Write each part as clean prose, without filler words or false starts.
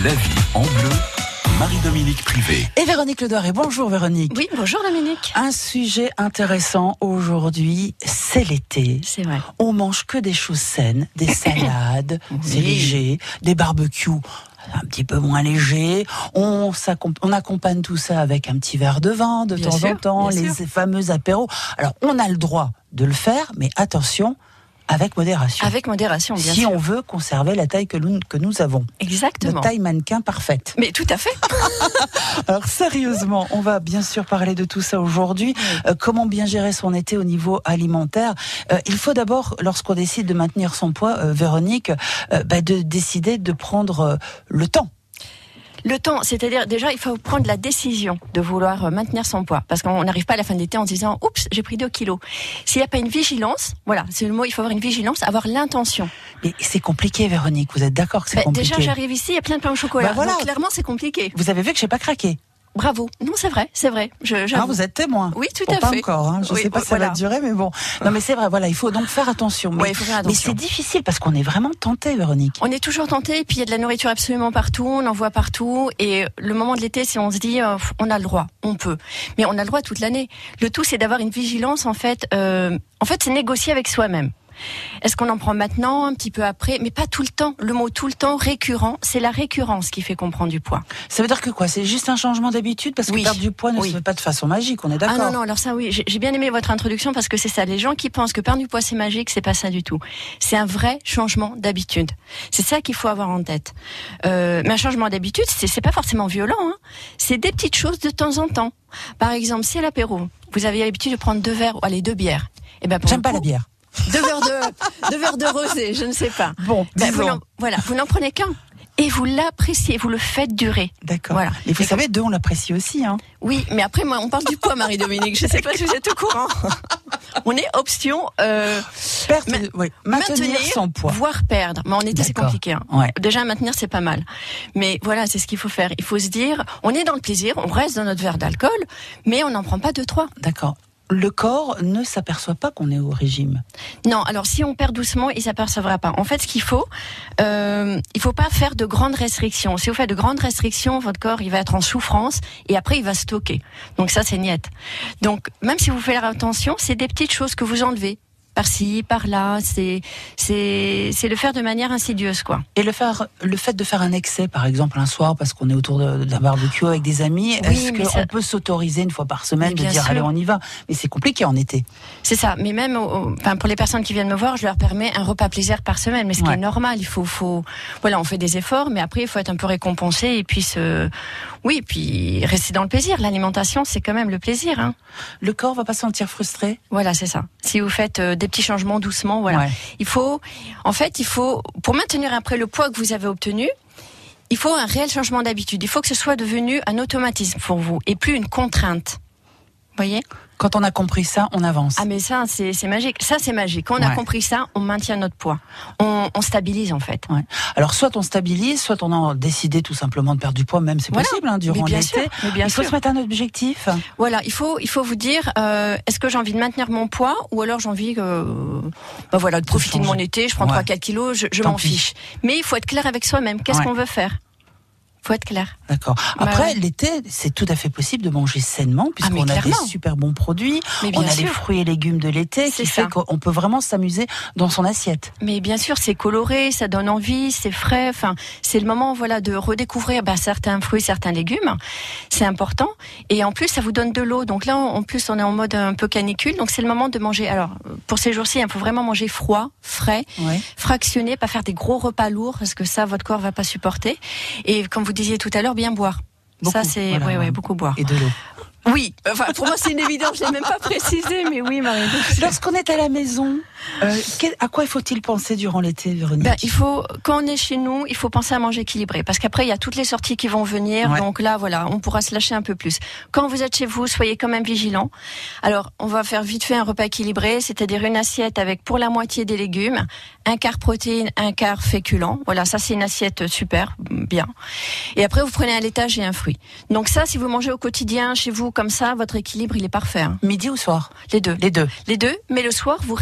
La vie en bleu, Marie-Dominique Privé. Et Véronique Ledoré. Bonjour Véronique. Oui, bonjour Dominique. Un sujet intéressant aujourd'hui, c'est l'été. C'est vrai. On mange que des choses saines, des salades, c'est léger, des barbecues un petit peu moins légers. On accompagne tout ça avec un petit verre de vin de temps en temps, les fameux apéros. Alors, on a le droit de le faire, mais attention, avec modération. Avec modération, bien sûr. Si on veut conserver la taille que nous avons. Exactement. Notre taille mannequin parfaite. Mais tout à fait. Alors sérieusement, on va bien sûr parler de tout ça aujourd'hui. Comment bien gérer son été au niveau alimentaire. Il faut d'abord, lorsqu'on décide de maintenir son poids, Véronique, de décider de prendre le temps. Le temps, c'est-à-dire déjà il faut prendre la décision de vouloir maintenir son poids, parce qu'on n'arrive pas à la fin de l'été en se disant oups, j'ai pris 2 kilos. S'il n'y a pas une vigilance, voilà, c'est le mot, il faut avoir une vigilance, avoir l'intention. Mais c'est compliqué, Véronique, vous êtes d'accord que c'est compliqué? Déjà j'arrive ici, il y a plein de pain au chocolat, voilà. donc clairement c'est compliqué. Vous avez vu que j'ai pas craqué? Bravo. Non, c'est vrai. Vous êtes témoin. Oui, tout à fait. Pas encore. Je sais pas si ça va durer, mais bon. Non, mais c'est vrai. Voilà, il faut donc faire attention. Mais, il faut faire attention. Mais c'est difficile parce qu'on est vraiment tenté, Véronique. On est toujours tenté. Et puis il y a de la nourriture absolument partout. On en voit partout. Et le moment de l'été, si on se dit, on a le droit, on peut. Mais on a le droit toute l'année. Le tout, c'est d'avoir une vigilance. En fait, c'est négocier avec soi-même. Est-ce qu'on en prend maintenant, un petit peu après, mais pas tout le temps. Le mot tout le temps, récurrent, c'est la récurrence qui fait qu'on prend du poids. Ça veut dire que quoi? C'est juste un changement d'habitude? Parce que perdre du poids ne se fait pas de façon magique, on est d'accord? Ah non, alors ça oui, j'ai bien aimé votre introduction parce que c'est ça. Les gens qui pensent que perdre du poids c'est magique, c'est pas ça du tout. C'est un vrai changement d'habitude. C'est ça qu'il faut avoir en tête. Mais un changement d'habitude, c'est pas forcément violent, hein. C'est des petites choses de temps en temps. Par exemple, si à l'apéro, vous avez l'habitude de prendre 2 bières. J'aime pas la bière. 2 verres de rosé, je ne sais pas. Bon, vous n'en prenez qu'un. Et vous l'appréciez, vous le faites durer. D'accord. Voilà. Et vous savez, 2, on l'apprécie aussi, hein. Oui, mais après, on parle du poids, Marie-Dominique. Je ne sais pas si vous êtes au courant. On est option maintenir son poids, voire perdre. Mais en été, c'est compliqué. Hein. Ouais. Déjà, maintenir, c'est pas mal. Mais voilà, c'est ce qu'il faut faire. Il faut se dire, on est dans le plaisir, on reste dans notre verre d'alcool, mais on n'en prend pas 2-3. D'accord. Le corps ne s'aperçoit pas qu'on est au régime. Non, alors si on perd doucement, il s'apercevra pas. En fait, ce qu'il faut, il faut pas faire de grandes restrictions. Si vous faites de grandes restrictions, votre corps, il va être en souffrance et après, il va stocker. Donc ça, c'est niette. Donc, même si vous faites attention, c'est des petites choses que vous enlevez. Par-ci, par-là, c'est le faire de manière insidieuse, quoi. Et le fait de faire un excès, par exemple, un soir, parce qu'on est autour d'un barbecue avec des amis, est-ce qu'on peut s'autoriser 1 fois par semaine de dire, allez, on y va? Mais c'est compliqué en été. C'est ça. Mais même, pour les personnes qui viennent me voir, je leur permets un repas plaisir par semaine. Mais ce qui est normal, il faut, voilà, on fait des efforts, mais après, il faut être un peu récompensé et puis puis rester dans le plaisir. L'alimentation, c'est quand même le plaisir, hein. Le corps va pas se sentir frustré? Voilà, c'est ça. Si vous faites des petits changements doucement, voilà. Ouais. Il faut, pour maintenir après le poids que vous avez obtenu, il faut un réel changement d'habitude. Il faut que ce soit devenu un automatisme pour vous et plus une contrainte. Vous voyez? Quand on a compris ça, on avance. Ah mais ça, c'est magique. Ça, c'est magique. Quand on a compris ça, on maintient notre poids. On stabilise en fait. Ouais. Alors soit on stabilise, soit on a décidé tout simplement de perdre du poids, même c'est possible durant l'été. Il faut se mettre un objectif. Voilà, il faut vous dire est-ce que j'ai envie de maintenir mon poids ou alors j'ai envie de profiter de mon été, je prends 3-4 kilos, je m'en fiche. Mais il faut être clair avec soi-même. Qu'est-ce qu'on veut faire? Faut être clair. D'accord. Après, l'été, c'est tout à fait possible de manger sainement, puisqu'on a des super bons produits. On a les fruits et légumes de l'été, qui fait qu'on peut vraiment s'amuser dans son assiette. Mais bien sûr, c'est coloré, ça donne envie, c'est frais. Enfin, c'est le moment, de redécouvrir certains fruits, certains légumes. C'est important. Et en plus, ça vous donne de l'eau. Donc là, en plus, on est en mode un peu canicule. Donc c'est le moment de manger. Alors, pour ces jours-ci, il faut vraiment manger froid, frais, fractionné, pas faire des gros repas lourds, parce que ça, votre corps va pas supporter. Et comme vous disiez tout à l'heure, bien boire. Beaucoup, ça, c'est beaucoup boire. Et de l'eau. Oui, pour moi c'est une évidence, je l'ai même pas précisé, mais oui, Marie. Lorsqu'on est à la maison, à quoi faut-il penser durant l'été, Véronique? Quand on est chez nous, il faut penser à manger équilibré, parce qu'après il y a toutes les sorties qui vont venir, donc là voilà, on pourra se lâcher un peu plus. Quand vous êtes chez vous, soyez quand même vigilants. Alors, on va faire vite fait un repas équilibré, c'est-à-dire une assiette avec pour la moitié des légumes, un quart protéines, un quart féculents. Voilà, ça c'est une assiette super, bien. Et après vous prenez un laitage et un fruit. Donc ça, si vous mangez au quotidien chez vous comme ça, votre équilibre il est parfait. Hein. Midi ou soir? Les deux. Les deux. Mais le soir, vous réduisez un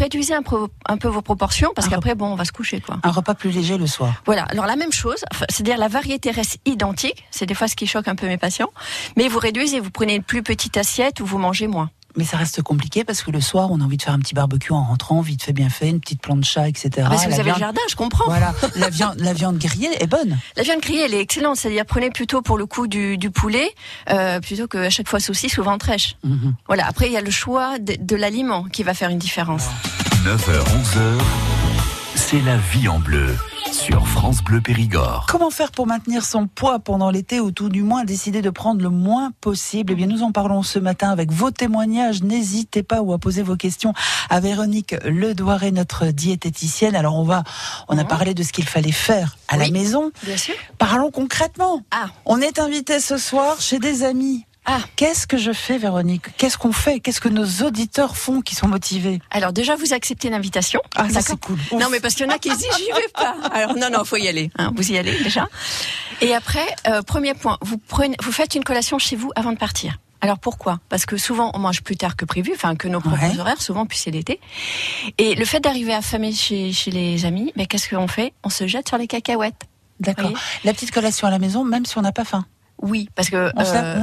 un peu vos proportions, parce qu'après, bon, on va se coucher, quoi. Un repas plus léger le soir. Voilà. Alors, la même chose, c'est-à-dire la variété reste identique. C'est des fois ce qui choque un peu mes patients. Mais vous réduisez, vous prenez une plus petite assiette où vous mangez moins. Mais ça reste compliqué parce que le soir, on a envie de faire un petit barbecue en rentrant, vite fait, bien fait, une petite plancha, etc. Parce que vous avez le jardin, je comprends. Voilà. La viande grillée est bonne. La viande grillée, elle est excellente. C'est-à-dire, prenez plutôt pour le coup du poulet, plutôt qu'à chaque fois saucisse ou ventrèche. Voilà. Après, il y a le choix de l'aliment qui va faire une différence. 9h, 11h, c'est la vie en bleu sur France Bleu Périgord. Comment faire pour maintenir son poids pendant l'été ou tout du moins décider de prendre le moins possible? Eh bien, nous en parlons ce matin avec vos témoignages. N'hésitez pas ou à poser vos questions à Véronique Ledouaré, notre diététicienne. Alors, on a parlé de ce qu'il fallait faire à la maison. Bien sûr. Parlons concrètement. On est invité ce soir chez des amis. Qu'est-ce que je fais, Véronique? Qu'est-ce qu'on fait? Qu'est-ce que nos auditeurs font qui sont motivés? Alors déjà, vous acceptez l'invitation. Ça c'est cool. Non, mais parce qu'il y en a qui disent j'y vais pas. Alors non, faut y aller. Vous y allez déjà. Et après, premier point, vous faites une collation chez vous avant de partir. Alors pourquoi? Parce que souvent on mange plus tard que prévu, que nos propres horaires, souvent puis c'est l'été. Et le fait d'arriver affamé chez les amis, qu'est-ce qu'on fait? On se jette sur les cacahuètes. D'accord. La petite collation à la maison, même si on n'a pas faim. Oui, parce que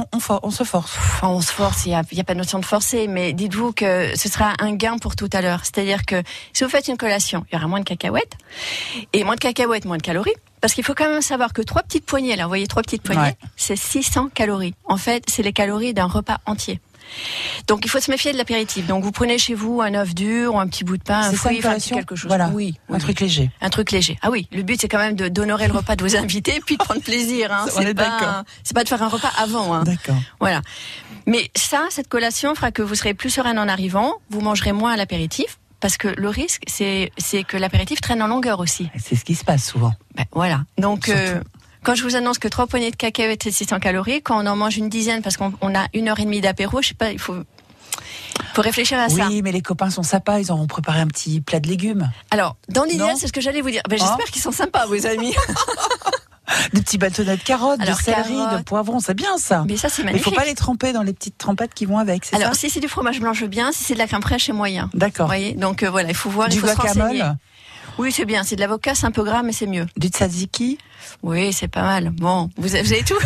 on se force. On se force, il y a pas de notion de forcer, mais dites-vous que ce sera un gain pour tout à l'heure. C'est-à-dire que si vous faites une collation, il y aura moins de cacahuètes, et moins de cacahuètes, moins de calories. Parce qu'il faut quand même savoir que 3 petites poignées, là, vous voyez 3 petites poignées, c'est 600 calories. En fait, c'est les calories d'un repas entier. Donc il faut se méfier de l'apéritif. Donc vous prenez chez vous un œuf dur ou un petit bout de pain, un fruit, quelque chose. Voilà. Oui, un truc léger. Un truc léger. Ah oui, le but c'est quand même d'honorer le repas de vos invités et puis de prendre plaisir. C'est pas de faire un repas avant. D'accord. Voilà. Mais cette collation fera que vous serez plus serein en arrivant. Vous mangerez moins à l'apéritif. Parce que le risque, c'est que l'apéritif traîne en longueur aussi. C'est ce qui se passe souvent. Voilà. Donc, quand je vous annonce que 3 poignées de cacahuètes c'est 600 calories, quand on en mange une dizaine parce qu'on a 1h30 d'apéro, je sais pas, il faut réfléchir à ça. Oui, mais les copains sont sympas, ils ont préparé un petit plat de légumes. Alors, dans l'idéal, c'est ce que j'allais vous dire. J'espère qu'ils sont sympas, vos amis. Des petits bâtonnets de carottes, de céleri, de poivrons, c'est bien ça. Mais ça, c'est magnifique. Il ne faut pas les tremper dans les petites trempettes qui vont avec, c'est ça? Alors, si c'est du fromage blanc, je veux bien. Si c'est de la crème fraîche, c'est moyen. D'accord. Vous voyez? Donc, voilà, il faut voir, il faut se renseigner. Oui, c'est bien. C'est de l'avocat, c'est un peu gras, mais c'est mieux. Du tzatziki? Oui, c'est pas mal. Bon, vous avez tout.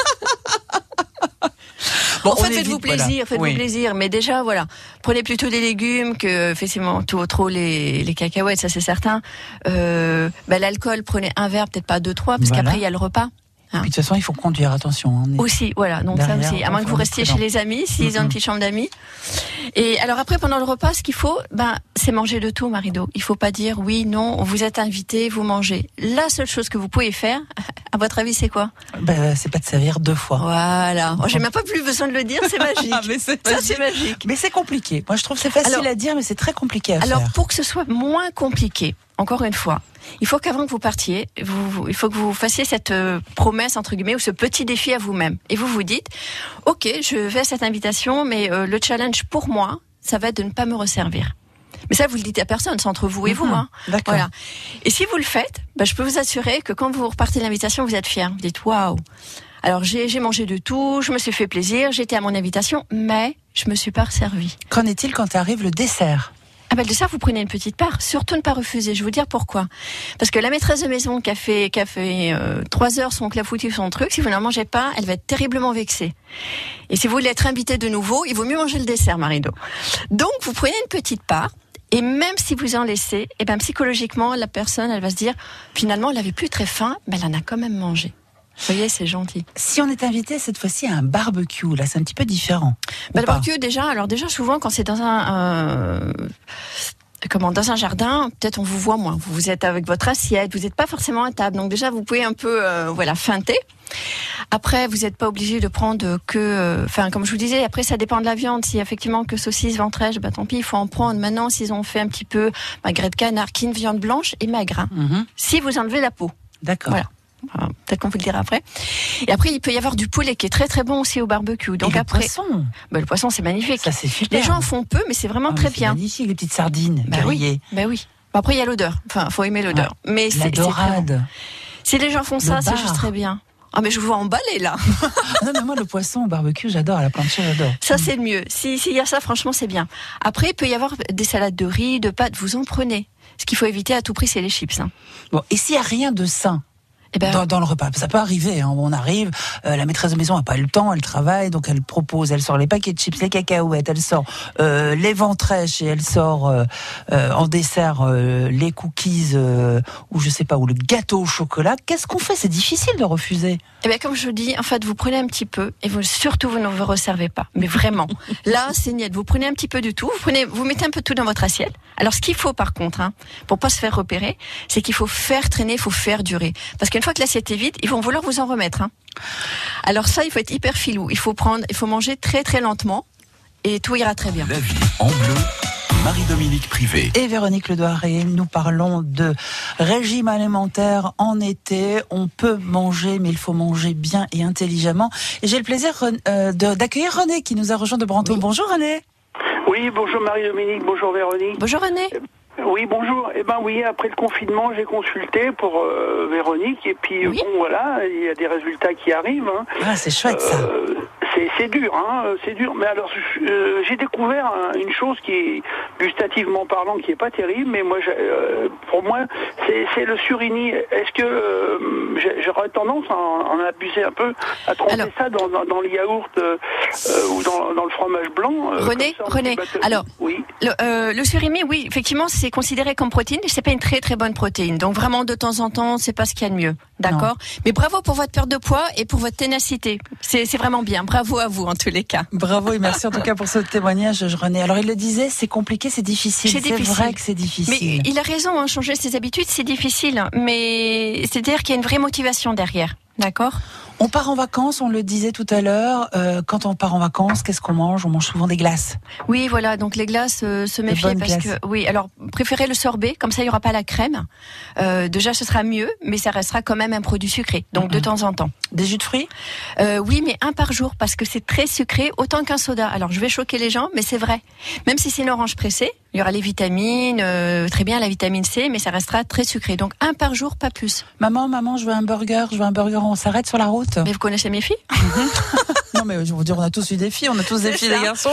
En fait, faites-vous plaisir, faites-vous plaisir. Mais déjà, voilà, prenez plutôt des légumes que, effectivement, trop les cacahuètes, ça c'est certain. L'alcool, prenez un verre, peut-être pas 2, 3, parce qu'après il y a le repas. Puis de toute façon, il faut conduire, attention. Aussi, voilà. Donc derrière, ça aussi, à moins que vous restiez chez les amis, s'ils ont une petite chambre d'amis. Et alors après, pendant le repas, ce qu'il faut, c'est manger de tout, Marido. Il faut pas dire oui, non, vous êtes invité, vous mangez. La seule chose que vous pouvez faire, à votre avis, c'est quoi? C'est pas de servir 2 fois. Voilà. J'ai même pas plus besoin de le dire, c'est magique. C'est magique. Mais c'est compliqué. Moi, je trouve que c'est facile à dire, mais c'est très compliqué à faire. Alors, pour que ce soit moins compliqué, encore une fois, il faut qu'avant que vous partiez, il faut que vous fassiez cette promesse, entre guillemets, ou ce petit défi à vous-même. Et vous vous dites, ok, je vais à cette invitation, mais le challenge pour moi, ça va être de ne pas me resservir. Mais ça, vous le dites à personne, c'est entre vous et vous. D'accord. Voilà. Et si vous le faites, je peux vous assurer que quand vous repartez de l'invitation, vous êtes fiers. Vous dites, waouh. Alors, j'ai mangé de tout, je me suis fait plaisir, j'étais à mon invitation, mais je me suis pas resservi. Qu'en est-il quand arrive le dessert? Le dessert, vous prenez une petite part. Surtout ne pas refuser. Je vais vous dire pourquoi. Parce que la maîtresse de maison qui a fait 3 heures son clafoutis, son truc, si vous n'en mangez pas, elle va être terriblement vexée. Et si vous voulez être invité de nouveau, il vaut mieux manger le dessert, Marido. Donc, vous prenez une petite part. Et même si vous en laissez, psychologiquement, la personne, elle va se dire, finalement, elle avait plus très faim, mais elle en a quand même mangé. Vous voyez, c'est gentil. Si on est invité cette fois-ci à un barbecue, là, c'est un petit peu différent. Le barbecue, déjà souvent, quand c'est dans dans un jardin, peut-être on vous voit moins. Vous êtes avec votre assiette, vous n'êtes pas forcément à table. Donc déjà, vous pouvez un peu, feinter. Après, vous n'êtes pas obligé de prendre comme je vous disais, après ça dépend de la viande. Si effectivement que saucisse, ventrèche, tant pis, il faut en prendre. Maintenant, s'ils ont fait un petit peu magret de canard, quine, viande blanche et maigre. Si vous enlevez la peau. D'accord. Voilà. Peut-être qu'on vous le dira après. Et après, il peut y avoir du poulet qui est très très bon aussi au barbecue. Donc et après, le poisson, c'est magnifique. Ça, c'est super. Les gens font peu, mais c'est vraiment très bien. C'est magnifique, les petites sardines grillées. Oui. Après, il y a l'odeur. Faut aimer l'odeur. Mais la dorade. Si les gens font ça, c'est juste très bien. Ah mais je vous vois emballer là. Non mais moi le poisson au barbecue j'adore, à la plancha j'adore. Ça c'est le mieux. S'il y a ça, franchement c'est bien. Après il peut y avoir des salades de riz, de pâtes, vous en prenez. Ce qu'il faut éviter à tout prix c'est les chips. Bon, et s'il y a rien de sain Eh ben, dans le repas, ça peut arriver. On arrive, la maîtresse de maison n'a pas eu le temps, elle travaille, donc elle propose, elle sort les paquets de chips, les cacahuètes, elle sort les ventrèches et elle sort en dessert les cookies ou je sais pas, ou le gâteau au chocolat. Qu'est-ce qu'on fait ? C'est difficile de refuser. Eh bien, comme je dis, en fait, vous prenez un petit peu et surtout vous ne vous resservez pas. Mais vraiment, là, c'est net. Vous prenez un petit peu de tout. Vous mettez un peu de tout dans votre assiette. Alors, ce qu'il faut, par contre, pour pas se faire repérer, c'est qu'il faut faire traîner, il faut faire durer. Parce qu'une fois que l'assiette est vide, ils vont vouloir vous en remettre. Alors ça, il faut être hyper filou. Il faut manger très très lentement et tout ira très bien. La vie en bleu. Marie-Dominique Privé. Et Véronique Ledoiré, nous parlons de régime alimentaire en été. On peut manger, mais il faut manger bien et intelligemment. Et j'ai le plaisir d'accueillir René qui nous a rejoint de Brantôme. Oui. Bonjour René. Oui, bonjour Marie-Dominique, bonjour Véronique. Bonjour René. Oui, bonjour. Eh ben oui, après le confinement, j'ai consulté pour Véronique et puis oui. Bon voilà, il y a des résultats qui arrivent. Ah, c'est chouette ça. C'est dur, c'est dur. Mais alors, j'ai découvert une chose qui est gustativement parlant, qui est pas terrible, mais moi, pour moi, c'est le surimi. Est-ce que j'aurais tendance à en abuser un peu, à tremper ça dans le yaourt ou dans le fromage blanc René, alors, oui. Le surimi, oui, effectivement, c'est considéré comme protéine, mais c'est pas une très très bonne protéine. Donc vraiment, de temps en temps, c'est pas ce qu'il y a de mieux. D'accord ? Mais bravo pour votre perte de poids et pour votre ténacité. C'est vraiment bien. Bravo à vous, en tous les cas. Bravo et merci en tout cas pour ce témoignage, René. Alors, il le disait, c'est compliqué, c'est difficile. C'est vrai que c'est difficile. Mais il a raison, changer ses habitudes, c'est difficile. Mais c'est-à-dire qu'il y a une vraie motivation derrière. D'accord ? On part en vacances, on le disait tout à l'heure. Quand on part en vacances, qu'est-ce qu'on mange ? On mange souvent des glaces. Oui, voilà. Donc les glaces, se méfier parce que oui. Alors préférez le sorbet, comme ça il y aura pas la crème. Déjà, ce sera mieux, mais ça restera quand même un produit sucré. Donc de temps en temps. Des jus de fruits ? Oui, mais un par jour parce que c'est très sucré, autant qu'un soda. Alors je vais choquer les gens, mais c'est vrai. Même si c'est une orange pressée, il y aura les vitamines, très bien la vitamine C, mais ça restera très sucré. Donc un par jour, pas plus. Maman, je veux un burger. On s'arrête sur la route. Mais vous connaissez mes filles ? Non, mais je veux dire, on a tous eu des filles, on a tous des filles, des garçons.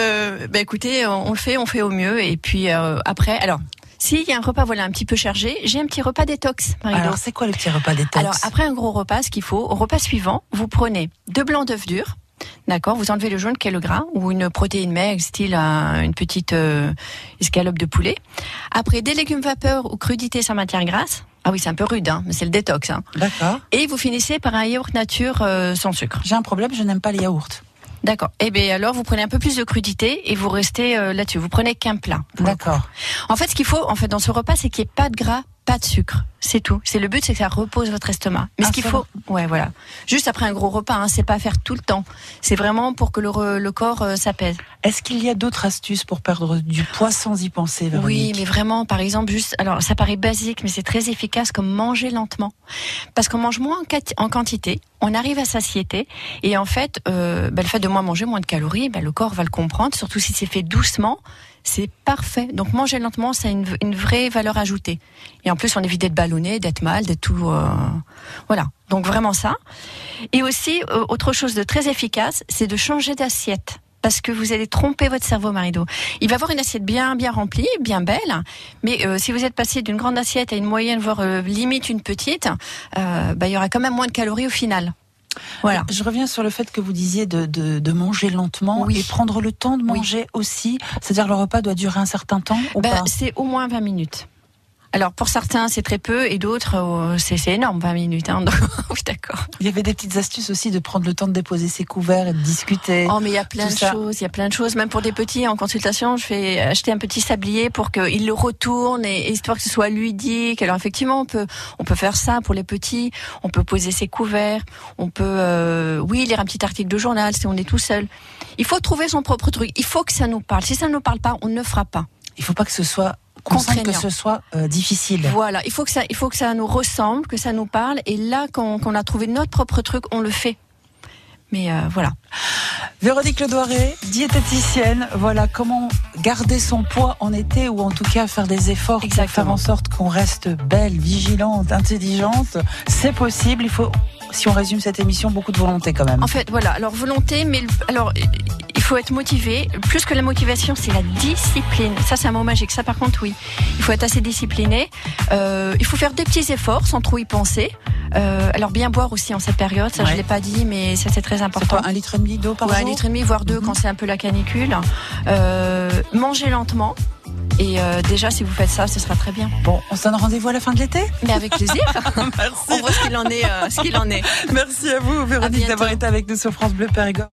Écoutez, on fait au mieux. Et puis après, alors, s'il y a un repas, un petit peu chargé, j'ai un petit repas détox, Marie-Do. Alors, c'est quoi le petit repas détox ? Alors, après un gros repas, ce qu'il faut, au repas suivant, vous prenez 2 blancs d'œufs durs. D'accord, vous enlevez le jaune qui est le gras ou une protéine maigre, style une petite escalope de poulet. Après, des légumes vapeur ou crudités sans matière grasse. Ah oui, c'est un peu rude, mais c'est le détox. D'accord. Et vous finissez par un yaourt nature sans sucre. J'ai un problème, je n'aime pas les yaourts. D'accord. Eh bien alors, vous prenez un peu plus de crudité et vous restez là-dessus. Vous prenez qu'un plat. D'accord. En fait, ce qu'il faut, dans ce repas, c'est qu'il n'y ait pas de gras, pas de sucre. C'est tout. C'est le but, c'est que ça repose votre estomac. Mais ce qu'il faut, voilà. Juste après un gros repas, c'est pas à faire tout le temps. C'est vraiment pour que le corps s'apaise. Est-ce qu'il y a d'autres astuces pour perdre du poids sans y penser, Véronique ? Oui, mais vraiment, par exemple, alors ça paraît basique, mais c'est très efficace comme manger lentement. Parce qu'on mange moins en quantité, on arrive à satiété, et en fait, le fait de moins manger, moins de calories, le corps va le comprendre, surtout si c'est fait doucement. C'est parfait. Donc manger lentement, ça a une vraie valeur ajoutée. Et en plus, on évite d'être ballonné, d'être mal, d'être tout... Voilà. Donc vraiment ça. Et aussi, autre chose de très efficace, c'est de changer d'assiette. Parce que vous allez tromper votre cerveau, Marie-Do. Il va avoir une assiette bien remplie, bien belle. Mais si vous êtes passé d'une grande assiette à une moyenne, voire limite une petite, il y aura quand même moins de calories au final. Voilà. Je reviens sur le fait que vous disiez de manger lentement et prendre le temps de manger aussi. C'est-à-dire le repas doit durer un certain temps ou pas ? C'est au moins 20 minutes. Alors pour certains c'est très peu et d'autres c'est énorme 20 minutes. Donc, oui, d'accord. Il y avait des petites astuces aussi de prendre le temps de déposer ses couverts et de discuter. Oh mais il y a plein de choses. Même pour des petits en consultation, je fais acheter un petit sablier pour qu'ils le retournent et histoire que ce soit ludique. Alors effectivement on peut faire ça pour les petits. On peut poser ses couverts. On peut lire un petit article de journal si on est tout seul. Il faut trouver son propre truc. Il faut que ça nous parle. Si ça ne nous parle pas, on ne fera pas. Il faut pas que ce soit contraignant, que ce soit difficile. Voilà, il faut que ça nous ressemble, que ça nous parle. Et là, quand on a trouvé notre propre truc, on le fait. Mais voilà. Véronique Ledoiré, diététicienne, voilà comment garder son poids en été ou en tout cas faire des efforts pour faire en sorte qu'on reste belle, vigilante, intelligente. C'est possible, il faut, si on résume cette émission, beaucoup de volonté quand même. En fait, voilà, alors volonté, mais alors il faut être motivé. Plus que la motivation, c'est la discipline. Ça, c'est un mot magique. Ça, par contre, oui. Il faut être assez discipliné. Il faut faire des petits efforts sans trop y penser. Alors bien boire aussi en cette période, ça je l'ai pas dit, mais ça c'est très important. C'est quoi, 1,5 litre d'eau par jour? 1,5 litre, voire 2 quand c'est un peu la canicule. Manger lentement. Et déjà, si vous faites ça, ce sera très bien. Bon, on se donne rendez-vous à la fin de l'été? Mais avec plaisir. Merci. On voit ce qu'il en est. Merci à vous, Véronique, d'avoir été avec nous sur France Bleu Périgord.